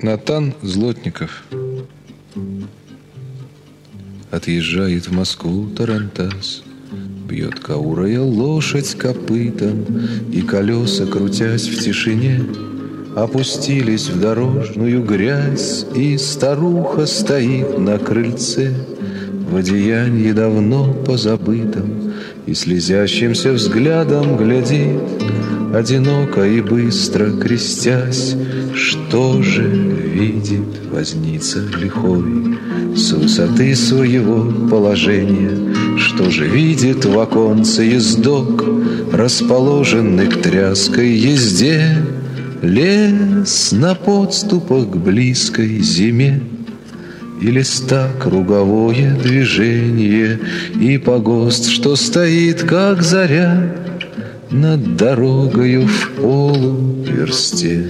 Натан Злотников. Отъезжает в Москву тарантас, бьет каурая лошадь копытом, и колеса, крутясь в тишине, опустились в дорожную грязь, и старуха стоит на крыльце в одеянии давно позабытом и слезящимся взглядом глядит, одиноко и быстро крестясь. Что же видит возница лихой с высоты своего положения? Что же видит в оконце ездок, расположенный к тряской езде? Лес на подступах к близкой зиме, и листа круговое движение, и погост, что стоит, как заря, над дорогою в полуверсте.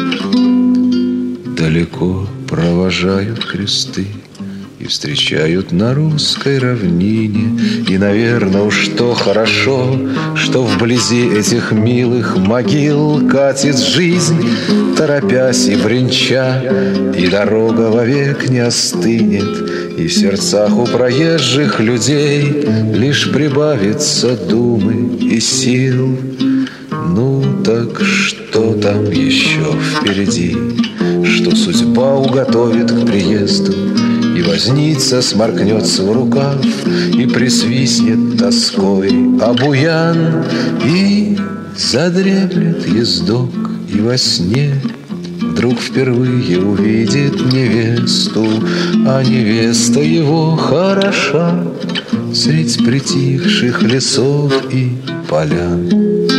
Далеко провожают кресты и встречают на русской равнине. И, наверное, уж то хорошо, что вблизи этих милых могил катит жизнь, торопясь и бренча, и дорога вовек не остынет, и в сердцах у проезжих людей лишь прибавится думы и сил. Ну так что там еще впереди? Что судьба уготовит к приезду? И возница сморкнется в рукав и присвистнет тоской обуян, и задреплет ездок, и во сне вдруг впервые увидит невесту, а невеста его хороша средь притихших лесов и полян.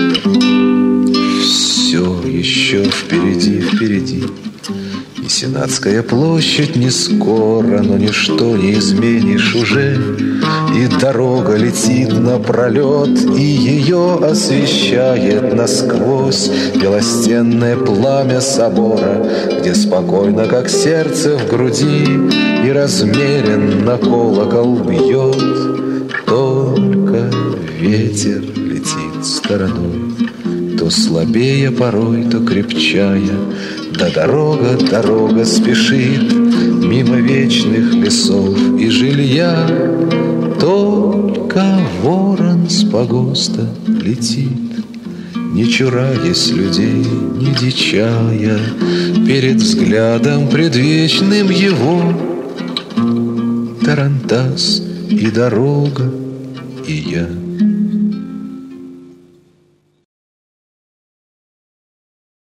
Все еще впереди, впереди. И Сенатская площадь не скоро, но ничто не изменишь уже. И дорога летит напролет, и ее освещает насквозь белостенное пламя собора, где спокойно, как сердце в груди, и размеренно колокол бьет. Только ветер летит стороной, то слабее порой, то крепчая. Да дорога спешит мимо вечных лесов и жилья. Только ворон с погоста летит, не чураясь людей, не дичая, перед взглядом предвечным его. Тарантас и дорога, и я.